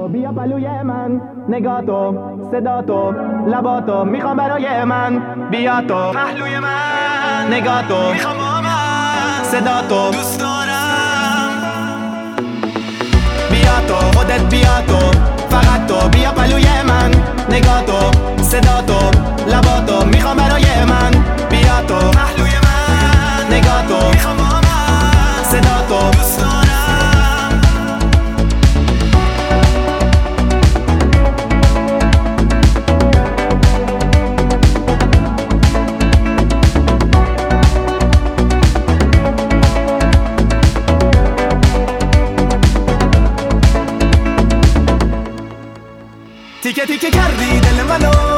تو بیا پلوی من، نگاه تو، صدا تو، لباتو میخوام برای من. بیا تو پهلوی من، نگاه تو میخوام با من، صدا تو دوست دارم. بیا تو خودت، بیا تو فقط تو، بیا پلوی من، نگاه تو، صدا تو، لباتو میخوام برای من. بیا تو پهلوی من، نگاه تو میخوام با من، صدا تو دوست دارم. تیکه تیکه کردی دل منو،